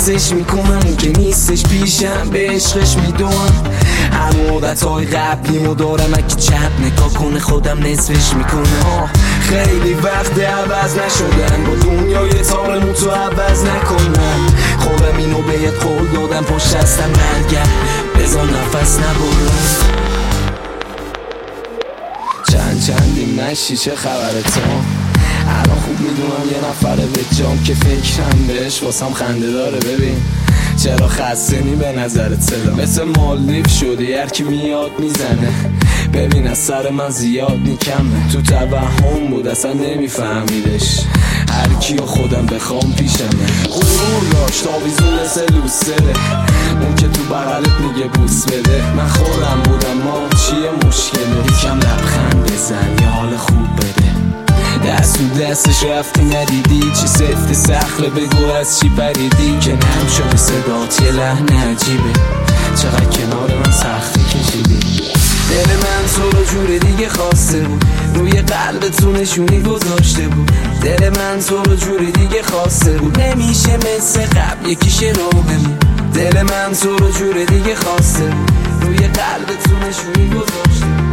حسش میکنم اون که نیستش پیشم به عشقش میدونم همه عادتهای قبلیمو دارم اگه چپ نگاه کنه خودم نصفش میکنم خیلی وقت عوض نشدن با دنیای تارمون تو عوض نکنم خودم اینو بهت قول دادم پشت هستم برگرد بذار نفس نبرم چندیم نشی چه خبره تو الان خوب میدونم یه نفره به جام که فکرم بهش واسم خنده داره ببین چرا خستنی به نظرت صدا مثل مالدیو شدی هر کی میاد میزنه ببین از سر من زیاد نیکمه تو توهم بود اصلا نمیفهمیدش هر کیو خودم بخوام پیشمه غرور داشت آویزون مثل لوسره اون که تو بغلت میگه بوس بده من خودم بودم ما چیه مشکله یکم لبخند بزن یه حال خوب بده دست تو دستش رفتی ندیدی چی سفت سخله بگو از چی پریدی که نرم شده صدات یه لحن عجیبه چقدر کنار من سختی کشیدی دل من تو رو جور دیگه خواسته بود روی قلبتو نشونی گذاشته بود دل من تو رو جور دیگه خواسته بود نمیشه مثل قبل یکیشه رو بمون دل من تو رو جور دیگه خواسته بود روی قلبتو نشونی گذاشته بود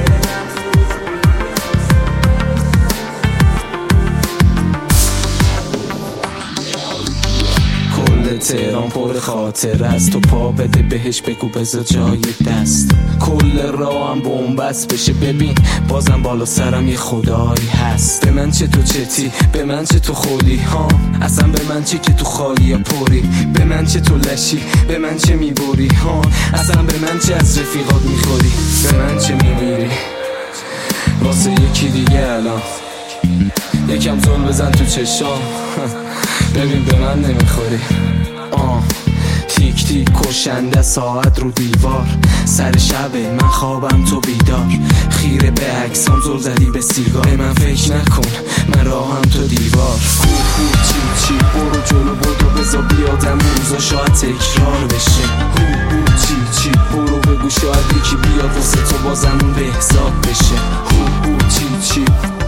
تهران پر خاطر است تو پا بده بهش بگو بذار جای دست کل راه هم بومبست بشه ببین بازم بالا سرم یه خدایی هست به من چه تو چتی به من چه تو خودی ها اصلا به من چه که تو خالی یا پری به من چه تو لشی به من چه میبری ها اصلا به من چه از رفیقات میخوری به من چه میمیری واسه یکی دیگه الان یکم زل بزن تو چشام ببین به من نمیخوری تیک تیک کشنده ساعت رو دیوار سر شبه من خوابم تو بیدار خیره به عکسام زل زدی به سیگار به من فکر نکن من راهم تو دیوار چی برو جلو بدو بذار بیادم روزا شاید تکرار بشه چی برو بگو شاید یکی بیاد واسه تو بازم اون بهزاد بشه چی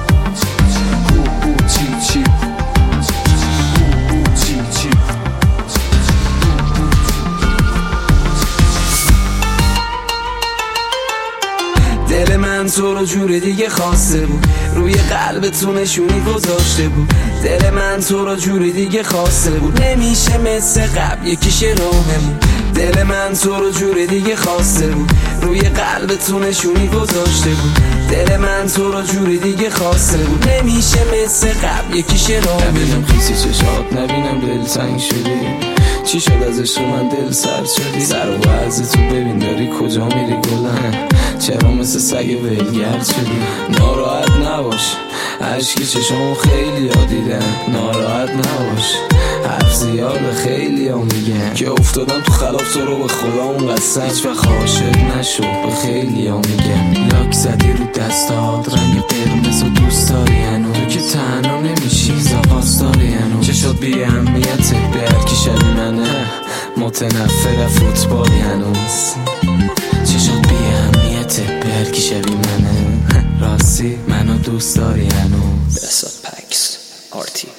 دل من تو رو جور دیگه خواسته بود روی قلبتو نشونی گذاشته بود دل من تو رو جور دیگه خواسته بود نمیشه مثل قبل یکیشه راهمون دل من تو رو جور دیگه خواسته بود روی قلبتو نشونی گذاشته بود دل من تو رو جور دیگه خواسته بود نمیشه مثل قبل یکیشه راهمون نبینم خیسی چشات نبینم دل تنگ شدی چی شد از عشق من دل سرد شدی سر و وضع تو ببین داری کجا میری گلم چرا مثل سگ ولگرد شدی ناراحت نباش عشقی چشمو خیلی ها دیدن ناراحت نباش حرف زیاد خیلی ها میگن که افتادم تو خلاف تو رو به خدا اون قسم هیچ وقت عاشق نشو به خیلی ها میگن لاک زدی رو دستات رنگ قرمز و دوست داری هنو تو که تنها نمیشی زاپاس داری هنو چشات بی اهمیته به هرکی شبی منه متنفر فوتبالی هنوز چشات بی اهمیته به هرکی شبی منه راستی منو دوست داری هنوز بسات پکس آرتی